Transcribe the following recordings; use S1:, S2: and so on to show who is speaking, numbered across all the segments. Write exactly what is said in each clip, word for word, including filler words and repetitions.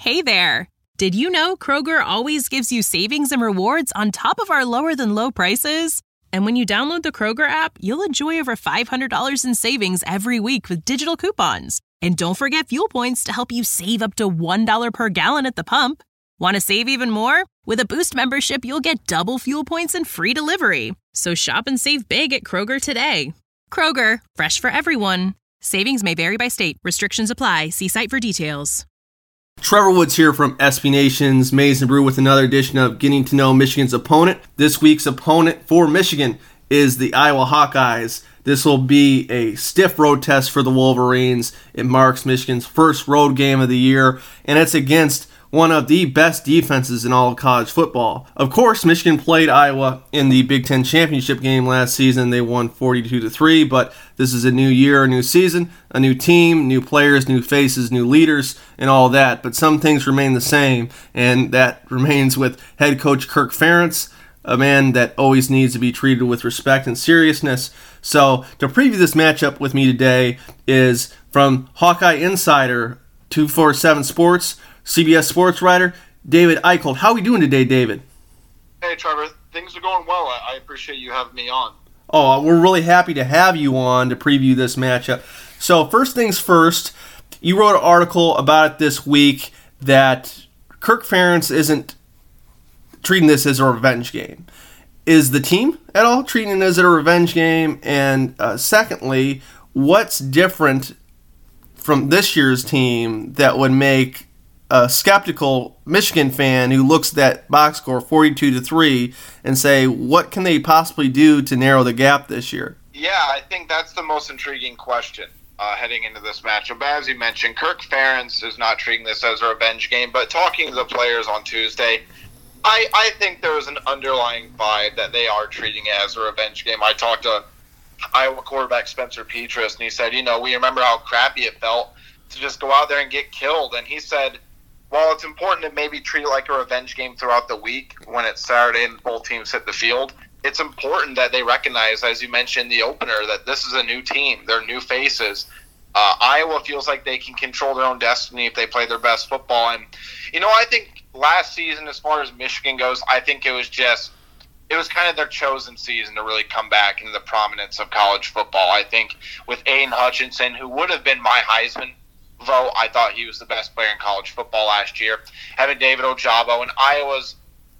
S1: Hey there! Did you know Kroger always gives you savings and rewards on top of our lower-than-low prices? And when you download the Kroger app, you'll enjoy over five hundred dollars in savings every week with digital coupons. And don't forget fuel points to help you save up to one dollar per gallon at the pump. Want to save even more? With a Boost membership, you'll get double fuel points and free delivery. So shop and save big at Kroger today. Kroger, fresh for everyone. Savings may vary by state. Restrictions apply. See site for details.
S2: Trevor Woods here from S B Nation's Maize and Brew with another edition of Getting to Know Michigan's Opponent. This week's opponent for Michigan is the Iowa Hawkeyes. This will be a stiff road test for the Wolverines. It marks Michigan's first road game of the year, and it's against one of the best defenses in all of college football. Of course, Michigan played Iowa in the Big Ten championship game last season. They won forty-two to three, but this is a new year, a new season, a new team, new players, new faces, new leaders, and all that. But some things remain the same, and that remains with head coach Kirk Ferentz, a man that always needs to be treated with respect and seriousness. So to preview this matchup with me today is from Hawkeye Insider, two forty-seven Sports, C B S sports writer, David Eichholt. How are we doing today, David?
S3: Hey, Trevor. Things are going well. I appreciate you having me on.
S2: Oh, we're really happy to have you on to preview this matchup. So first things first, you wrote an article about it this week that Kirk Ferentz isn't treating this as a revenge game. Is the team at all treating it as a revenge game? And uh, secondly, what's different from this year's team that would make a skeptical Michigan fan who looks at that box score forty-two to three and say, what can they possibly do to narrow the gap this year?
S3: Yeah, I think that's the most intriguing question uh, heading into this matchup. As you mentioned, Kirk Ferentz is not treating this as a revenge game, but talking to the players on Tuesday, I, I think there was an underlying vibe that they are treating it as a revenge game. I talked to Iowa quarterback Spencer Petras, and he said, you know, we remember how crappy it felt to just go out there and get killed. And he said, while it's important to maybe treat it like a revenge game throughout the week when it's Saturday and both teams hit the field, it's important that they recognize, as you mentioned in the opener, that this is a new team. They're new faces. Uh, Iowa feels like they can control their own destiny if they play their best football. And, you know, I think last season, as far as Michigan goes, I think it was just, it was kind of their chosen season to really come back into the prominence of college football. I think with Aiden Hutchinson, who would have been my Heisman vote, I thought he was the best player in college football last year. Having David Ojabo and Iowa's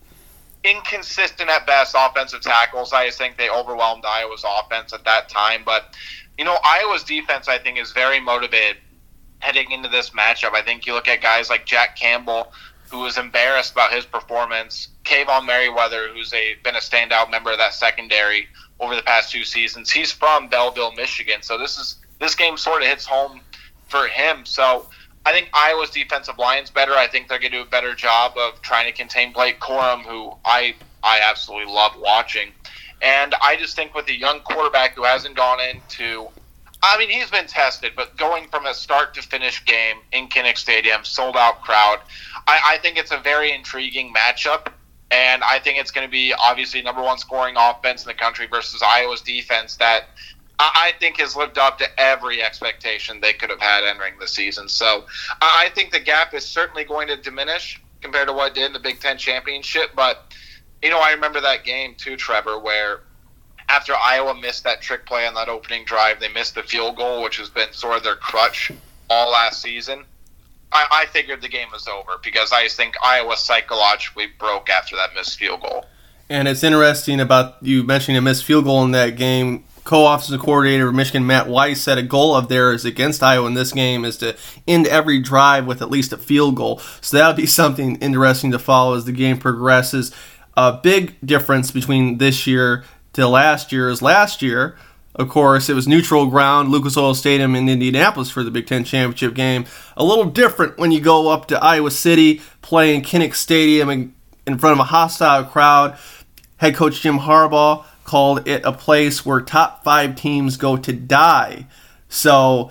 S3: inconsistent at best offensive tackles, I just think they overwhelmed Iowa's offense at that time. But, you know, Iowa's defense, I think, is very motivated heading into this matchup. I think you look at guys like Jack Campbell, who was embarrassed about his performance, Kayvon Merriweather, who's a been a standout member of that secondary over the past two seasons. He's from Belleville, Michigan, so this is this game sort of hits home for him. So I think Iowa's defensive line's better. I think they're going to do a better job of trying to contain Blake Corum, who I I absolutely love watching. And I just think with a young quarterback who hasn't gone into, I mean, he's been tested, but going from a start to finish game in Kinnick Stadium, sold out crowd, I, I think it's a very intriguing matchup. And I think it's going to be obviously number one scoring offense in the country versus Iowa's defense that I think has lived up to every expectation they could have had entering the season. So I think the gap is certainly going to diminish compared to what it did in the Big Ten championship. But, you know, I remember that game too, Trevor, where after Iowa missed that trick play on that opening drive, they missed the field goal, which has been sort of their crutch all last season. I, I figured the game was over because I just think Iowa psychologically broke after that missed field goal.
S2: And it's interesting about you mentioning a missed field goal in that game. Co-offensive coordinator of Michigan, Matt Weiss, said a goal of theirs against Iowa in this game is to end every drive with at least a field goal. So that would be something interesting to follow as the game progresses. A big difference between this year to last year is last year, of course, it was neutral ground, Lucas Oil Stadium in Indianapolis for the Big Ten championship game. A little different when you go up to Iowa City, play in Kinnick Stadium in, in front of a hostile crowd. Head coach Jim Harbaugh called it a place where top five teams go to die. So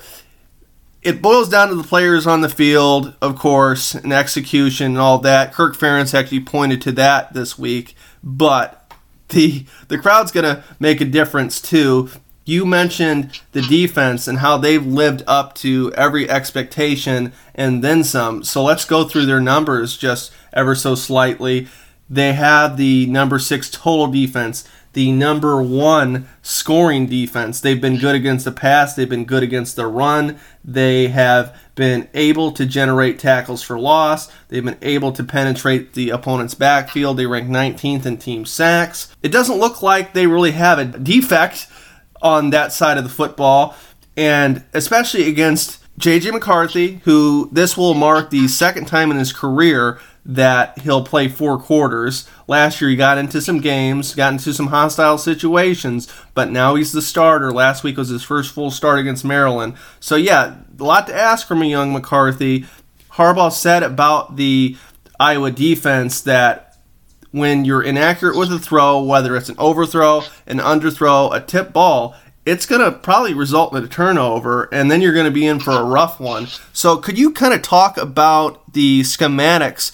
S2: it boils down to the players on the field, of course, and execution and all that. Kirk Ferentz actually pointed to that this week. But the the crowd's going to make a difference, too. You mentioned the defense and how they've lived up to every expectation and then some. So let's go through their numbers just ever so slightly. They have the number six total defense, the number one scoring defense. They've been good against the pass. They've been good against the run. They have been able to generate tackles for loss. They've been able to penetrate the opponent's backfield. They rank nineteenth in team sacks. It doesn't look like they really have a defect on that side of the football, and especially against J J McCarthy, who this will mark the second time in his career that he'll play four quarters. Last year he got into some games, got into some hostile situations, but now he's the starter. Last week was his first full start against Maryland. So yeah, a lot to ask from a young McCarthy. Harbaugh said about the Iowa defense that when you're inaccurate with a throw, whether it's an overthrow, an underthrow, a tip ball, it's going to probably result in a turnover, and then you're going to be in for a rough one. So could you kind of talk about the schematics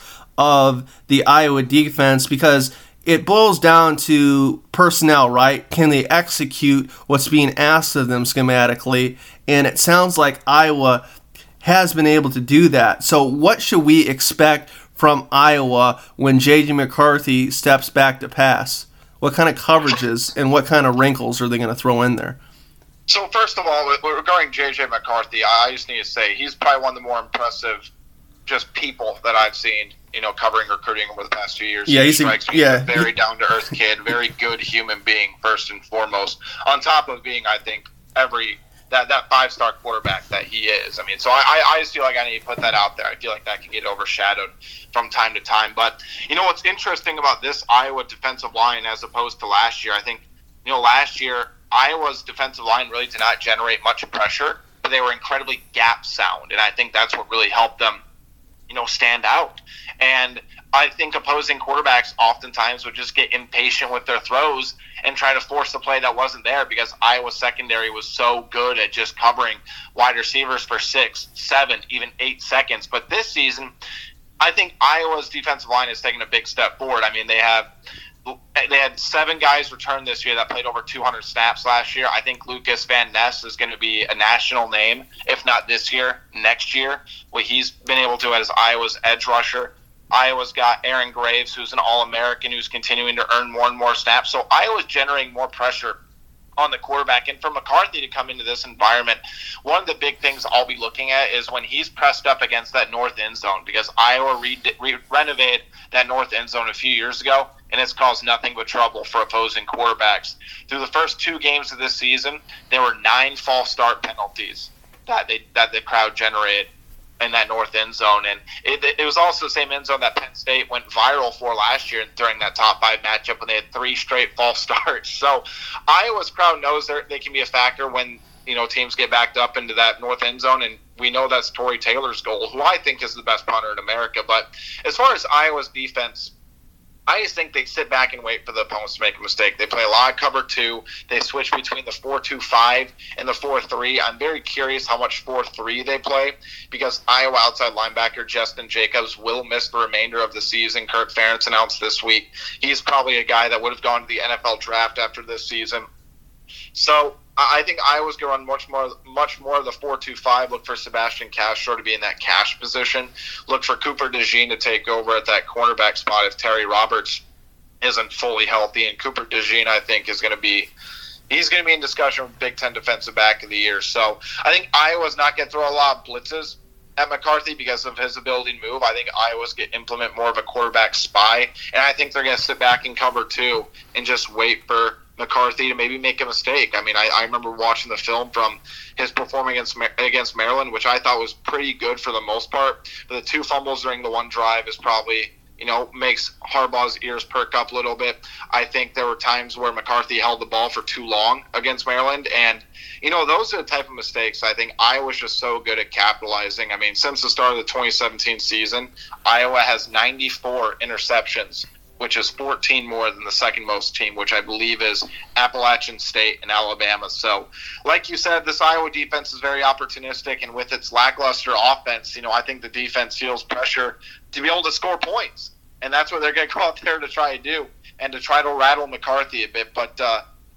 S2: of the Iowa defense? Because it boils down to personnel, right? Can they execute what's being asked of them schematically? And it sounds like Iowa has been able to do that. So what should we expect from Iowa when J J McCarthy steps back to pass? What kind of coverages and what kind of wrinkles are they going to throw in there?
S3: So first of all, regarding J J McCarthy, I just need to say he's probably one of the more impressive just people that I've seen, you know, covering recruiting over the past few years.
S2: Yeah,
S3: he
S2: he's
S3: strikes
S2: a,
S3: me
S2: yeah.
S3: as a very down-to-earth kid, very good human being, first and foremost, on top of being, I think, every that, that five-star quarterback that he is. I mean, so I, I just feel like I need to put that out there. I feel like that can get overshadowed from time to time. But, you know, what's interesting about this Iowa defensive line as opposed to last year, I think, you know, last year Iowa's defensive line really did not generate much pressure, but they were incredibly gap sound, and I think that's what really helped them, you know, stand out. And I think opposing quarterbacks oftentimes would just get impatient with their throws and try to force a play that wasn't there because Iowa's secondary was so good at just covering wide receivers for six, seven, even eight seconds. But this season, I think Iowa's defensive line has taken a big step forward. I mean, they have they had seven guys return this year that played over two hundred snaps last year. I think Lucas Van Ness is going to be a national name, if not this year, next year. What he's been able to as Iowa's edge rusher. Iowa's got Aaron Graves, who's an All-American, who's continuing to earn more and more snaps. So Iowa's generating more pressure on the quarterback. And for McCarthy to come into this environment, one of the big things I'll be looking at is when he's pressed up against that north end zone, because Iowa re- re- renovated that north end zone a few years ago, and it's caused nothing but trouble for opposing quarterbacks. Through the first two games of this season, there were nine false start penalties that they that the crowd generated in that north end zone. And it, it was also the same end zone that Penn State went viral for last year during that top five matchup when they had three straight false starts. So Iowa's crowd knows they can be a factor when, you know, teams get backed up into that north end zone, and we know that's Tory Taylor's goal, who I think is the best punter in America. But as far as Iowa's defense, I just think they sit back and wait for the opponents to make a mistake. They play a lot of cover two. They switch between the four two five and the four three. I'm very curious how much four three they play because Iowa outside linebacker Justin Jacobs will miss the remainder of the season. Kirk Ferentz announced this week. He's probably a guy that would have gone to the N F L draft after this season. So I think Iowa's going to run much more much more of the four two five. Look for Sebastian Castro to be in that cash position. Look for Cooper DeJean to take over at that cornerback spot if Terry Roberts isn't fully healthy. And Cooper DeJean, I think, is going to be he's going to be in discussion with Big Ten Defensive Back of the Year. So I think Iowa's not going to throw a lot of blitzes at McCarthy because of his ability to move. I think Iowa's going to implement more of a quarterback spy. And I think they're going to sit back and cover two and just wait for McCarthy to maybe make a mistake. I mean, I, I remember watching the film from his performance against, against Maryland, which I thought was pretty good for the most part. But the two fumbles during the one drive is probably, you know, makes Harbaugh's ears perk up a little bit. I think there were times where McCarthy held the ball for too long against Maryland. And, you know, those are the type of mistakes I think Iowa's just so good at capitalizing. I mean, since the start of the twenty seventeen season, Iowa has ninety-four interceptions, which is fourteen more than the second most team, which I believe is Appalachian State and Alabama. So, like you said, this Iowa defense is very opportunistic, and with its lackluster offense, you know, I think the defense feels pressure to be able to score points, and that's what they're going to go out there to try to do, and to try to rattle McCarthy a bit. But uh,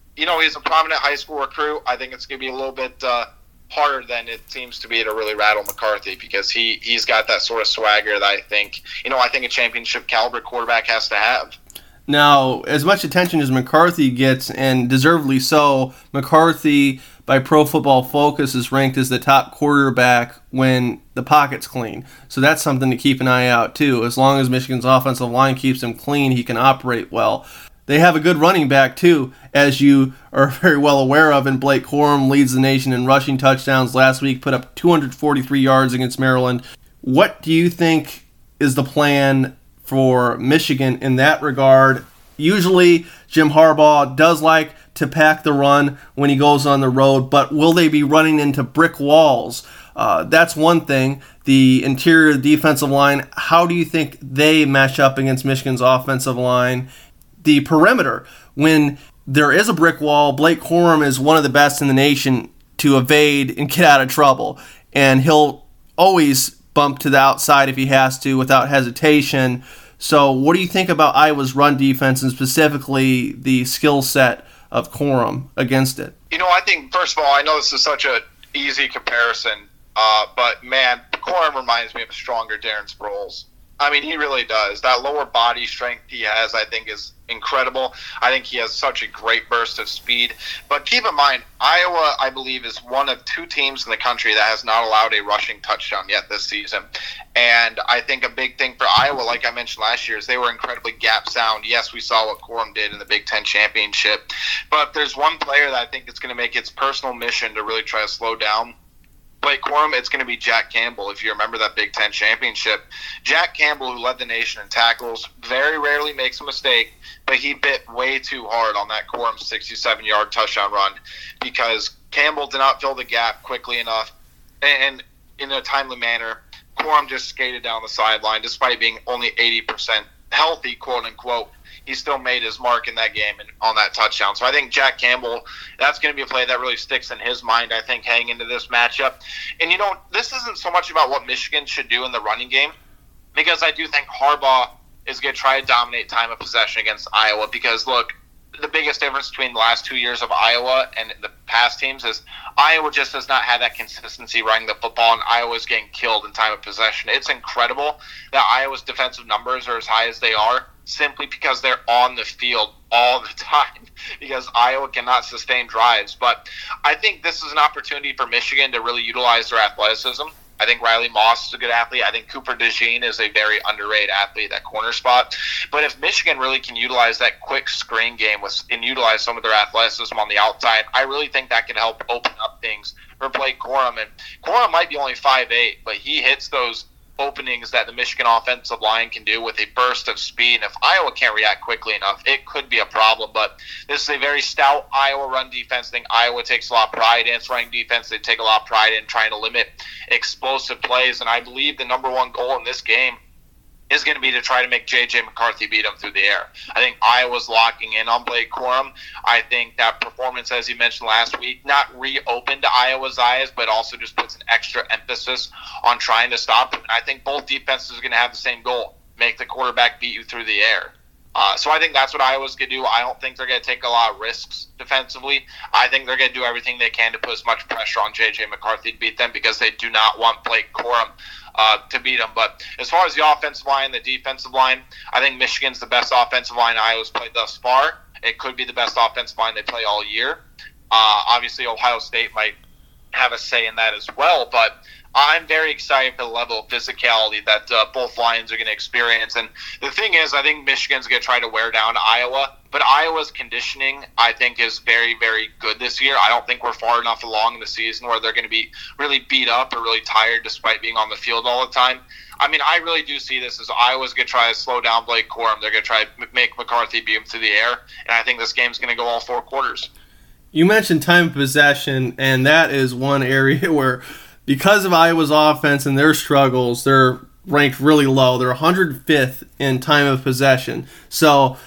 S3: you know, he's a prominent high school recruit. I think it's going to be a little bit uh, harder than it seems to be to really rattle McCarthy because he, he's got that sort of swagger that I think, you know, I think a championship caliber quarterback has to have.
S2: Now, as much attention as McCarthy gets, and deservedly so, McCarthy, by Pro Football Focus, is ranked as the top quarterback when the pocket's clean. So that's something to keep an eye out, too. As long as Michigan's offensive line keeps him clean, he can operate well. They have a good running back, too, as you are very well aware of, and Blake Corum leads the nation in rushing touchdowns last week, put up two hundred forty-three yards against Maryland. What do you think is the plan for Michigan in that regard? Usually, Jim Harbaugh does like to pack the run when he goes on the road, but will they be running into brick walls? Uh, that's one thing. The interior defensive line, how do you think they match up against Michigan's offensive line? The perimeter, when there is a brick wall, Blake Corum is one of the best in the nation to evade and get out of trouble, and he'll always bump to the outside if he has to without hesitation. So what do you think about Iowa's run defense and specifically the skill set of Corum against it?
S3: You know, I think, first of all, I know this is such an easy comparison, uh, but, man, Corum reminds me of a stronger Darren Sproles. I mean, he really does. That lower body strength he has, I think, is incredible. I think he has such a great burst of speed. But keep in mind, Iowa, I believe, is one of two teams in the country that has not allowed a rushing touchdown yet this season. And I think a big thing for Iowa, like I mentioned last year, is they were incredibly gap sound. Yes, we saw what Corum did in the Big Ten Championship. But if there's one player that I think is going to make its personal mission to really try to slow down Blake Corum, it's going to be Jack Campbell. If you remember that Big Ten Championship, Jack Campbell, who led the nation in tackles, very rarely makes a mistake, but he bit way too hard on that Corum sixty-seven-yard touchdown run because Campbell did not fill the gap quickly enough and in a timely manner. Corum just skated down the sideline despite being only eighty percent healthy, quote-unquote. He still made his mark in that game and on that touchdown. So I think Jack Campbell, that's going to be a play that really sticks in his mind, I think, heading into this matchup. And, you know, this isn't so much about what Michigan should do in the running game because I do think Harbaugh is going to try to dominate time of possession against Iowa because, look, the biggest difference between the last two years of Iowa and the past teams is Iowa just does not have that consistency running the football, and Iowa's getting killed in time of possession. It's incredible that Iowa's defensive numbers are as high as they are simply because they're on the field all the time because Iowa cannot sustain drives. But I think this is an opportunity for Michigan to really utilize their athleticism. I think Riley Moss is a good athlete. I think Cooper DeJean is a very underrated athlete at that corner spot. But if Michigan really can utilize that quick screen game with, and utilize some of their athleticism on the outside, I really think that can help open up things for Blake Corum. And Corum might be only five eight, but he hits those openings that the Michigan offensive line can do with a burst of speed. And if Iowa can't react quickly enough, it could be a problem. But this is a very stout Iowa run defense. I think Iowa takes a lot of pride in its running defense. They take a lot of pride in trying to limit explosive plays. And I believe the number one goal in this game is going to be to try to make J J McCarthy beat him through the air. I think Iowa's locking in on Blake Corum. I think that performance, as you mentioned last week, not reopened Iowa's eyes, but also just puts an extra emphasis on trying to stop him. And I think both defenses are going to have the same goal, make the quarterback beat you through the air. Uh, so I think that's what Iowa's going to do. I don't think they're going to take a lot of risks defensively. I think they're going to do everything they can to put as much pressure on J J McCarthy to beat them because they do not want Blake Corum uh, to beat them. But as far as the offensive line, the defensive line, I think Michigan's the best offensive line Iowa's played thus far. It could be the best offensive line they play all year. Uh, obviously, Ohio State might have a say in that as well, but I'm very excited for the level of physicality that uh, both lines are going to experience. And the thing is, I think Michigan's going to try to wear down Iowa, but Iowa's conditioning, I think, is very, very good this year. I don't think we're far enough along in the season where they're going to be really beat up or really tired despite being on the field all the time. I mean, I really do see this as Iowa's going to try to slow down Blake Corum. They're going to try to make McCarthy beat him through the air, and I think this game's going to go all four quarters.
S2: You mentioned time of possession, and that is one area where, because of Iowa's offense and their struggles, they're ranked really low. They're one hundred fifth in time of possession. So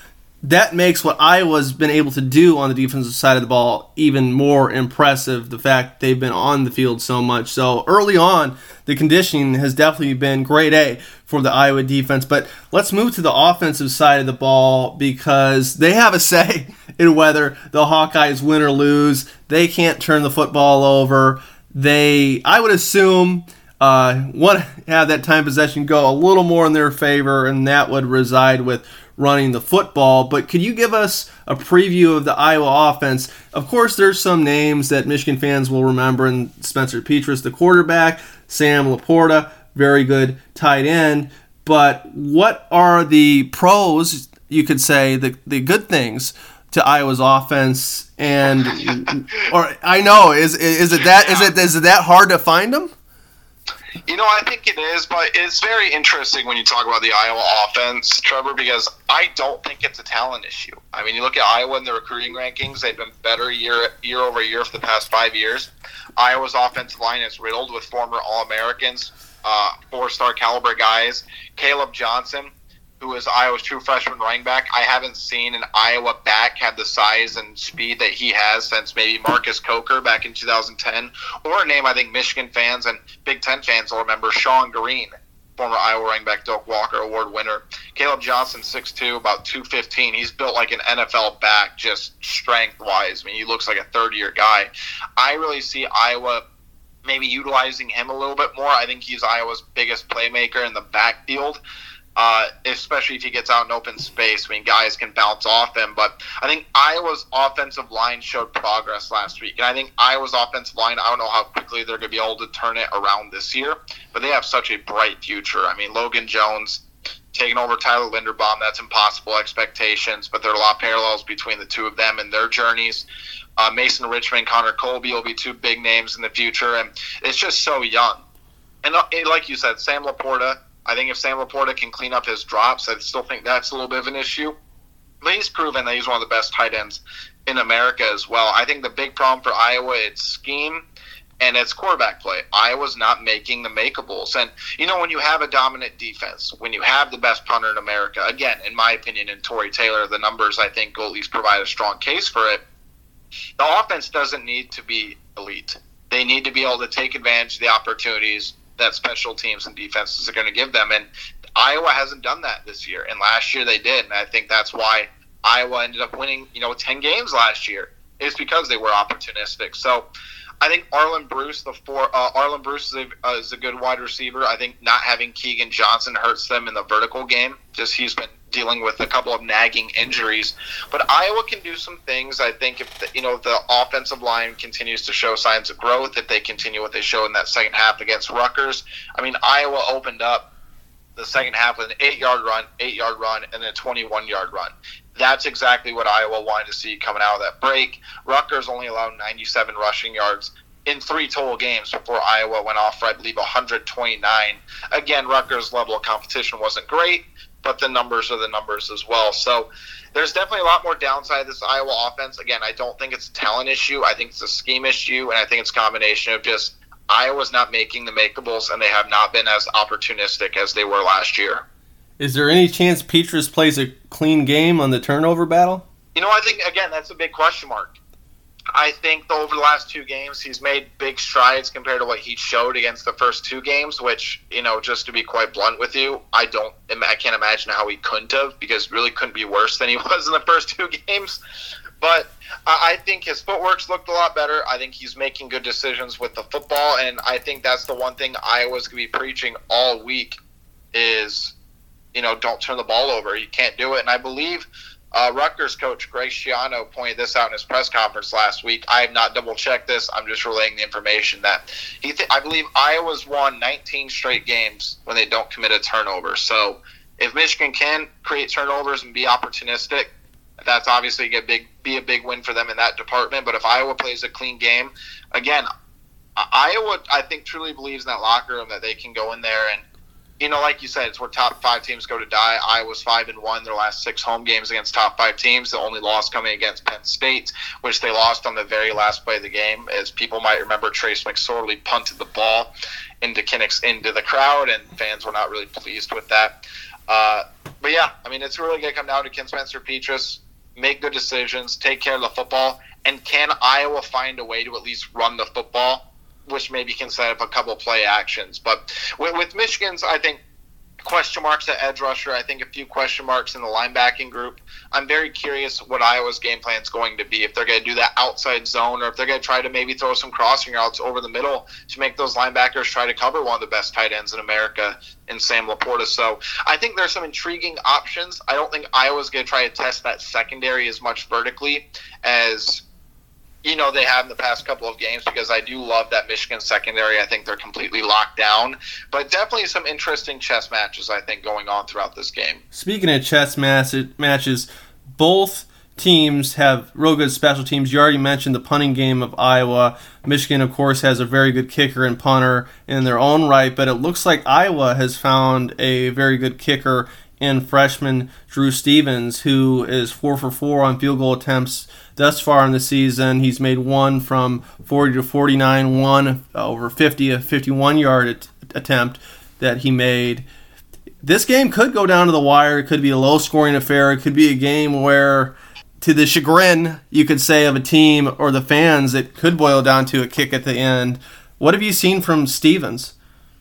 S2: that makes what Iowa's been able to do on the defensive side of the ball even more impressive, the fact they've been on the field so much. So early on, the conditioning has definitely been grade A for the Iowa defense. But let's move to the offensive side of the ball, because they have a say in whether the Hawkeyes win or lose. They can't turn the football over. They, I would assume, uh, want to have that time possession go a little more in their favor, and that would reside with running the football. But could you give us a preview of the Iowa offense? Of course, there's some names that Michigan fans will remember, and Spencer Petras, the quarterback, Sam Laporta, very good tight end. But what are the pros, you could say, the, the good things to Iowa's offense? And or I know, is is it that is it is it that hard to find them?
S3: You know, I think it is, but it's very interesting when you talk about the Iowa offense, Trevor, because I don't think it's a talent issue. I mean, you look at Iowa in the recruiting rankings, they've been better year year over year for the past five years. Iowa's offensive line is riddled with former All-Americans, uh, four-star caliber guys. Caleb Johnson, who is Iowa's true freshman running back, I haven't seen an Iowa back have the size and speed that he has since maybe Marcus Coker back in two thousand ten, or a name I think Michigan fans and Big Ten fans will remember, Sean Green, former Iowa running back, Doak Walker Award winner. Caleb Johnson, six two, about two fifteen. He's built like an N F L back, just strength-wise. I mean, he looks like a third-year guy. I really see Iowa maybe utilizing him a little bit more. I think he's Iowa's biggest playmaker in the backfield. Uh, especially if he gets out in open space. I mean, guys can bounce off him. But I think Iowa's offensive line showed progress last week. And I think Iowa's offensive line, I don't know how quickly they're going to be able to turn it around this year, but they have such a bright future. I mean, Logan Jones taking over Tyler Linderbaum, that's impossible expectations, but there are a lot of parallels between the two of them and their journeys. Uh, Mason Richmond, Connor Colby will be two big names in the future, and it's just so young. And uh, like you said, Sam Laporta, I think if Sam Laporta can clean up his drops, I still think that's a little bit of an issue. But he's proven that he's one of the best tight ends in America as well. I think the big problem for Iowa, it's scheme and it's quarterback play. Iowa's not making the makeables. And, you know, when you have a dominant defense, when you have the best punter in America, again, in my opinion, in Torrey Taylor, the numbers, I think, will at least provide a strong case for it. The offense doesn't need to be elite. They need to be able to take advantage of the opportunities that special teams and defenses are going to give them. And Iowa hasn't done that this year. And last year they did. And I think that's why Iowa ended up winning, you know, ten games last year. It's because they were opportunistic. So I think Arlen Bruce, the four, uh, Arlen Bruce is a, uh, is a good wide receiver. I think not having Keegan Johnson hurts them in the vertical game. Just he's been dealing with a couple of nagging injuries. But Iowa can do some things. I think if the, you know the offensive line continues to show signs of growth, if they continue what they showed in that second half against Rutgers. I mean, Iowa opened up the second half with an eight-yard run, eight-yard run, and a twenty-one-yard run. That's exactly what Iowa wanted to see coming out of that break. Rutgers only allowed ninety-seven rushing yards in three total games before Iowa went off for, I believe, one hundred twenty-nine. Again, Rutgers' level of competition wasn't great, but the numbers are the numbers as well. So there's definitely a lot more downside to this Iowa offense. Again, I don't think it's a talent issue. I think it's a scheme issue, and I think it's a combination of just Iowa's not making the makeables, and they have not been as opportunistic as they were last year.
S2: Is there any chance Petras plays a clean game on the turnover battle?
S3: You know, I think, again, that's a big question mark. I think though, over the last two games, he's made big strides compared to what he showed against the first two games, which, you know, just to be quite blunt with you, I don't, I can't imagine how he couldn't have, because really couldn't be worse than he was in the first two games. But I think his footwork's looked a lot better. I think he's making good decisions with the football, and I think that's the one thing Iowa's going to be preaching all week is, you know, don't turn the ball over. You can't do it. And I believe uh, Rutgers coach Greg Schiano pointed this out in his press conference last week. I have not double-checked this. I'm just relaying the information that he th- I believe Iowa's won nineteen straight games when they don't commit a turnover. So if Michigan can create turnovers and be opportunistic, that's obviously going to be a big win for them in that department. But if Iowa plays a clean game, again, Iowa, I think, truly believes in that locker room that they can go in there and, you know, like you said, it's where top five teams go to die. Iowa's five and one their last six home games against top five teams. The only loss coming against Penn State, which they lost on the very last play of the game. As people might remember, Trace McSorley punted the ball into Kinnick's into the crowd, and fans were not really pleased with that. Uh, but yeah, I mean, it's really going to come down to can Spencer Petras make good decisions, take care of the football, and can Iowa find a way to at least run the football, which maybe can set up a couple play actions. But with, with Michigan's, I think, question marks at edge rusher, I think a few question marks in the linebacking group. I'm very curious what Iowa's game plan is going to be, if they're going to do that outside zone or if they're going to try to maybe throw some crossing routes over the middle to make those linebackers try to cover one of the best tight ends in America in Sam Laporta. So I think there's some intriguing options. I don't think Iowa's going to try to test that secondary as much vertically as you know, they have in the past couple of games, because I do love that Michigan secondary. I think they're completely locked down. But definitely some interesting chess matches, I think, going on throughout this game.
S2: Speaking of chess match- matches, both teams have real good special teams. You already mentioned the punting game of Iowa. Michigan, of course, has a very good kicker and punter in their own right, but it looks like Iowa has found a very good kicker in freshman Drew Stevens, who is four for four on field goal attempts thus far in the season. He's made one from forty to forty-nine, one over fifty, a fifty-one-yard at- attempt that he made. This game could go down to the wire. It could be a low-scoring affair. It could be a game where, to the chagrin, you could say, of a team or the fans, it could boil down to a kick at the end. What have you seen from Stevens?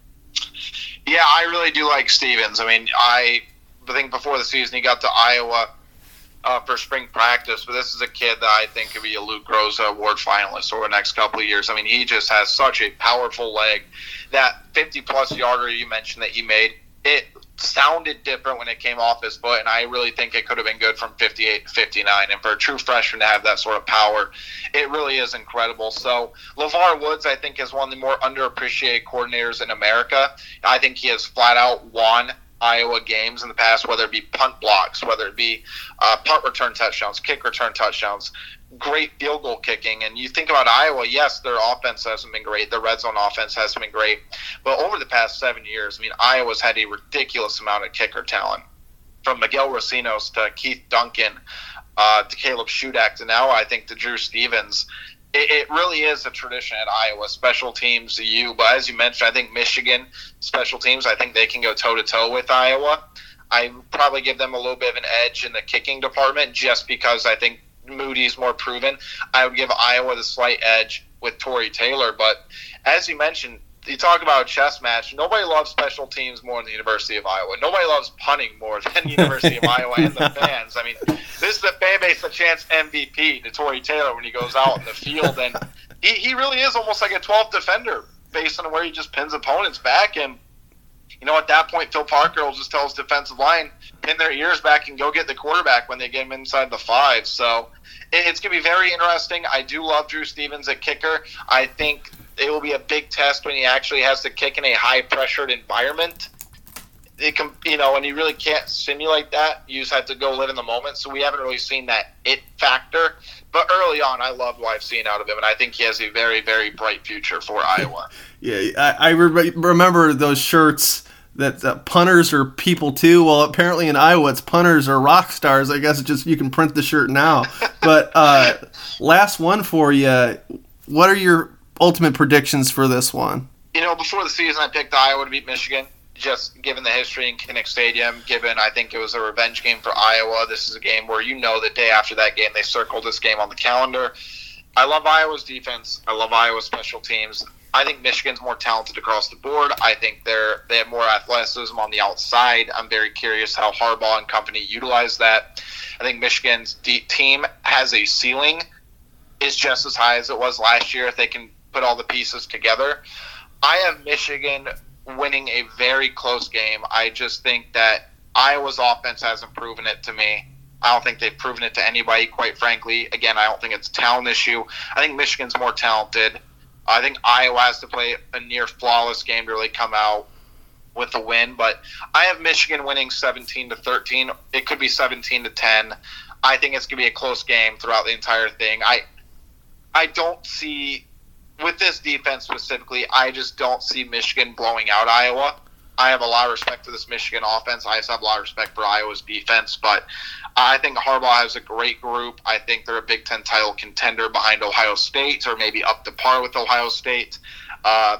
S3: Yeah, I really do like Stevens. I mean, I think before the season he got to Iowa uh, for spring practice, but this is a kid that I think could be a Luke Groza Award finalist over the next couple of years. I mean, he just has such a powerful leg. That fifty-plus yarder you mentioned that he made, it sounded different when it came off his foot, and I really think it could have been good from fifty-eight to fifty-nine. And for a true freshman to have that sort of power, it really is incredible. So LeVar Woods, I think, is one of the more underappreciated coordinators in America. I think he has flat out won Iowa games in the past, whether it be punt blocks, whether it be uh, punt return touchdowns, kick return touchdowns, great field goal kicking. And you think about Iowa, yes, their offense hasn't been great. Their red zone offense hasn't been great. But over the past seven years, I mean, Iowa's had a ridiculous amount of kicker talent. From Miguel Rocinos to Keith Duncan uh, to Caleb Shudak to now I think to Drew Stevens. It, it really is a tradition at Iowa, special teams to you. But as you mentioned, I think Michigan special teams, I think they can go toe-to-toe with Iowa. I probably give them a little bit of an edge in the kicking department just because I think Moody's more proven. I would give Iowa the slight edge with Tory Taylor. But as you mentioned, you talk about a chess match. Nobody loves special teams more than the University of Iowa. Nobody loves punting more than the University of Iowa and the fans. I mean, this is the fan base a chance M V P to Tory Taylor when he goes out in the field. And he, he really is almost like a twelfth defender based on where he just pins opponents back. And, you know, at that point, Phil Parker will just tell his defensive line, pin their ears back and go get the quarterback when they get him inside the five. So it, it's going to be very interesting. I do love Drew Stevens at kicker. I think it will be a big test when he actually has to kick in a high-pressured environment. It can, you know, and you really can't simulate that. You just have to go live in the moment. So we haven't really seen that it factor. But early on, I loved what I've seen out of him, and I think he has a very, very bright future for Iowa.
S2: Yeah, I, I re- remember those shirts that uh, punters are people too. Well, apparently in Iowa, it's punters are rock stars. I guess it's just you can print the shirt now. But uh, last one for you. What are your ultimate predictions for this one?
S3: You know, before the season, I picked Iowa to beat Michigan, just given the history in Kinnick Stadium, given I think it was a revenge game for Iowa. This is a game where you know the day after that game, they circled this game on the calendar. I love Iowa's defense. I love Iowa's special teams. I think Michigan's more talented across the board. I think they're they have more athleticism on the outside. I'm very curious how Harbaugh and company utilize that. I think Michigan's de- team has a ceiling, is just as high as it was last year if they can put all the pieces together. I have Michigan winning a very close game. I just think that Iowa's offense hasn't proven it to me. I don't think they've proven it to anybody, quite frankly. Again, I don't think it's a talent issue. I think Michigan's more talented. I think Iowa has to play a near flawless game to really come out with a win. But I have Michigan winning seventeen to thirteen. It could be seventeen to ten. I think it's going to be a close game throughout the entire thing. I I don't see, with this defense specifically, I just don't see Michigan blowing out Iowa. I have a lot of respect for this Michigan offense. I just have a lot of respect for Iowa's defense. But I think Harbaugh has a great group. I think they're a Big Ten title contender behind Ohio State, or maybe up to par with Ohio State. Uh,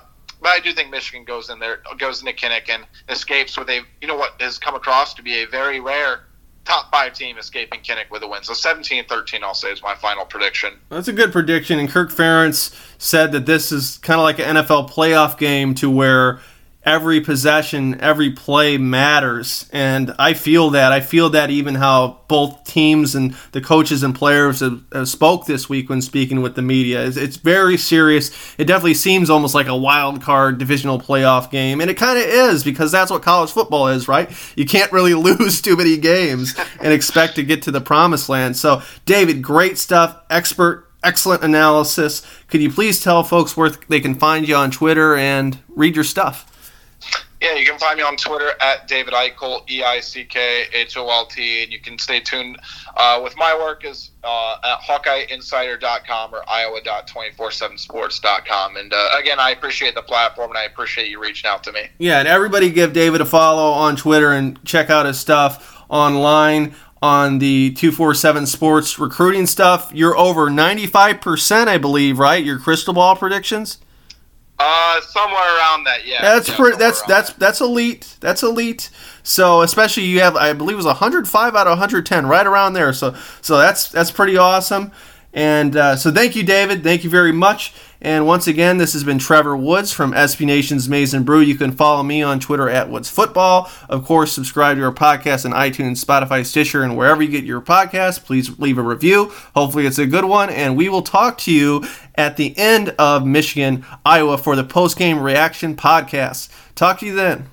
S3: But I do think Michigan goes in there, goes into Kinnick and escapes with a, you know what has come across to be a very rare top five team escaping Kinnick with a win. So seventeen thirteen, I'll say, is my final prediction.
S2: That's a good prediction. And Kirk Ferentz said that this is kind of like an N F L playoff game to where every possession, every play matters. And I feel that. I feel that even how both teams and the coaches and players have, have spoke this week when speaking with the media. It's, it's very serious. It definitely seems almost like a wild card divisional playoff game. And it kind of is, because that's what college football is, right? You can't really lose too many games and expect to get to the promised land. So, David, great stuff. Expert, excellent analysis. Could you please tell folks where they can find you on Twitter and read your stuff?
S3: Yeah, you can find me on Twitter at David Eichel, E I C K H O L T, and you can stay tuned uh, with my work is uh, at Hawkeye Insider dot com or Iowa dot two forty-seven sports dot com. And uh, again, I appreciate the platform, and I appreciate you reaching out to me.
S2: Yeah, and everybody give David a follow on Twitter and check out his stuff online on the two forty-seven Sports recruiting stuff. You're over ninety-five percent, I believe, right? Your crystal ball predictions?
S3: Uh, somewhere around that, yeah.
S2: That's
S3: yeah,
S2: pretty. That's that's
S3: that.
S2: that's elite. That's elite. So especially you have, I believe it was one hundred five out of one hundred ten, right around there. So so that's that's pretty awesome. And uh, so thank you, David. Thank you very much. And once again, this has been Trevor Woods from S B Nation's Maize and Brew. You can follow me on Twitter at Woods Football. Of course, subscribe to our podcast on iTunes, Spotify, Stitcher, and wherever you get your podcasts. Please leave a review. Hopefully it's a good one. And we will talk to you at the end of Michigan, Iowa for the post-game reaction podcast. Talk to you then.